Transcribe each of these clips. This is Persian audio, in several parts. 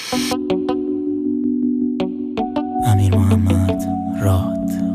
امیر محمد راد.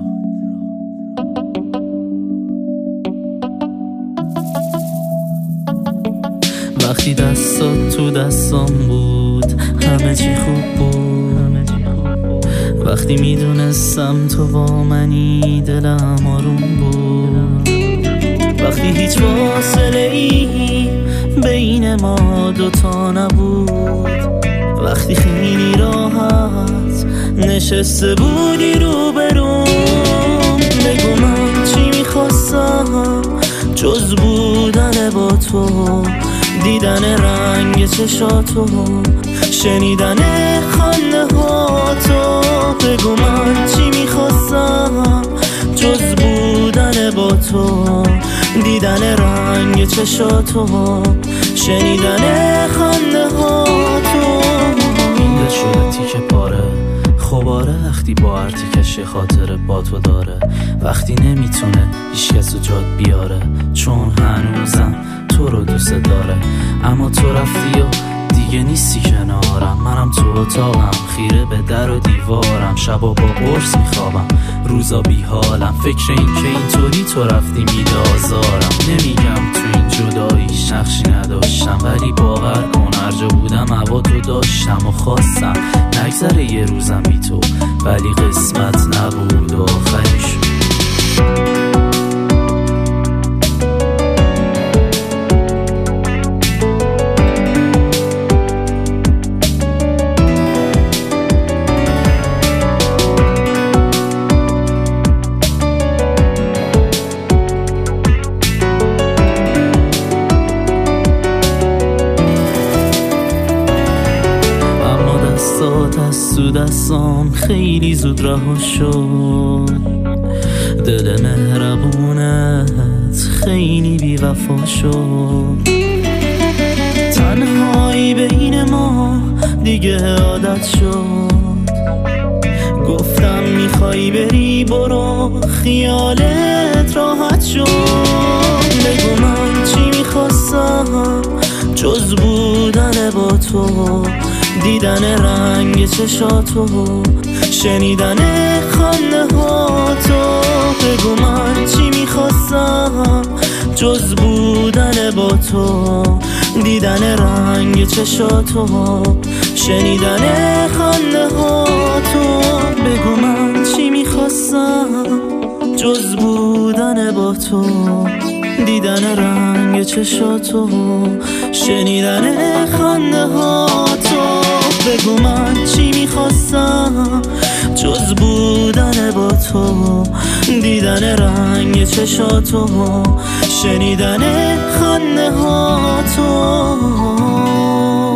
وقتی دستات تو دستام بود همه چی خوب بود، وقتی میدونستم تو با منی دلم آروم بود، وقتی هیچ فاصله ای بین ما دوتا نبود، وقتی خیلی راحت نشسته بودی روبروم. بگو من چی میخواستم جز بودن با تو، دیدن رنگ چشاتو، شنیدن خنده هاتو. بگو من چی میخواستم جز بودن با تو، دیدن رنگ چشاتو، شنیدن خنده هاتو. این دل شده تیکه پاره خوباره وقتی با هر تیکش خاطر با تو داره، وقتی نمیتونه هیچ کس رو جات بیاره، چون هنوزم تو رو دوست داره. اما تو رفتی و دیگه نیستی کنارم، منم تو اتاقم خیره به در و دیوارم، شبا با قرص میخوابم روزا بیحالم، فکر این که اینطوری تو رفتی میده آزارم. نمیگم تو این جداییش نقشی نداشتم، ولی باور کن هر جا بودم هوا تو داشتم و خواستم نگذره یه روزم بی تو، ولی قسمت نبود و آخریش. دست تو دستام خیلی زود رها شد، دل مهربونت خیلی بی وفا شد، تنهایی بین ما دیگه عادت شد. گفتم میخوای بری برو خیالت راحت شد. بگو من چی میخواستم جز بودن با تو، دیدن رنگ چشاتو، شنیدن خنده هاتو. بگو من چی میخواستم جز بودن با تو، دیدن رنگ چشاتو، شنیدن خنده هاتو. بگو من چی میخواستم جز بودن با تو، دیدن رنگ چشاتو، شنیدن خنده هاتو. بگو من چی میخواستم جز بودن با تو، دیدن رنگ چشاتو، شنیدن خنده هاتو.